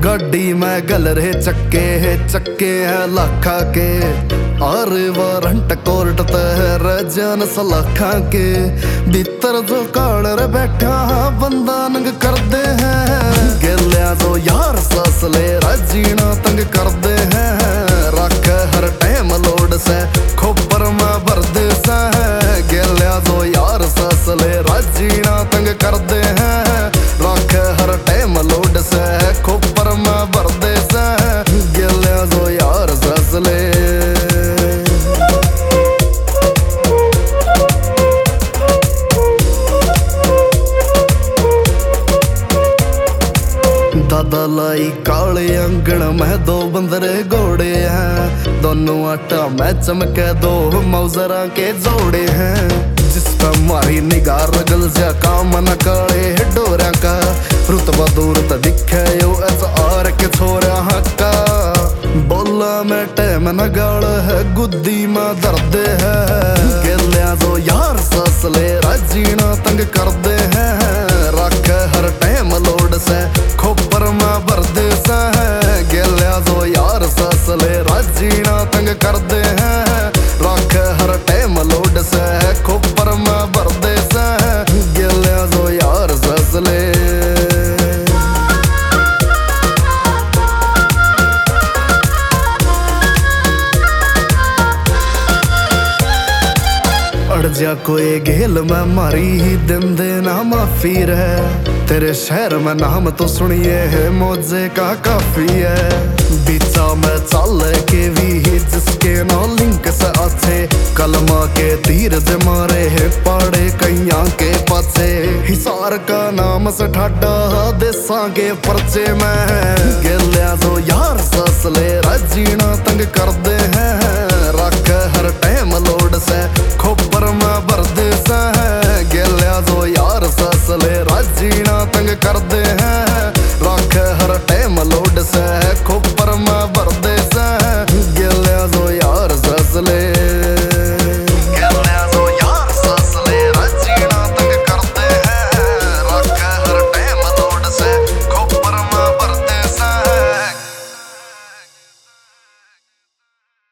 गाड़ी में गल रहे चक्के है लाखा के और वारंट कोर्ट तहर जन सलाखा के भीतर जो कालर बैठा बंदा नंग करदे हैं गेलिया जो यार ससले राजीना तंग करदे हैं रख हर टाइम लोड से खोपर में भरदे से गेलिया जो यार ससले राजीना तंग करदे हैं रख हर टाइम लोड से खोपर में भरदे से गेलिया जो यार ससले दादा लाई काले अंगण में दो बंदरे घोड़े हैं दोनों आटा में चमके दो मौजरा के जोड़े हैं जिस पर मारी निगाह रगल जा काम न काले डोरा का रुतबा दूर त दिखे यो ऐसा आर के छोरा हक्का बोला में टाइम न गाल है गुद्दी में दर्द है गेलिया जो यार ससले राजीना तंग करदे हैं रख हर टाइम लोड से खोपर में भरदे से गेलिया जो यार ससले राजीना तंग करदे हैं रख हर टाइम लोड से खोपर में भरदे से गेलिया जो यार ससले जा कोई घेल में मारी ही दिन देना माफी रहे तेरे शहर में नाम तो सुनिए है मौजे का काफी है बीचा में चल के भी जिसके नो लिंक से अच्छे कलमा के तीर से मारे है पाड़े कैया के पाछे हिसार का नाम से ठाडा देसा के पर्चे में गेलिया जो यार ससले राजीना तंग करदे हैं रख हर टाइम लोड से खोपर में भरदे से गेलिया जो यार ससले राजीना तंग करदे हैं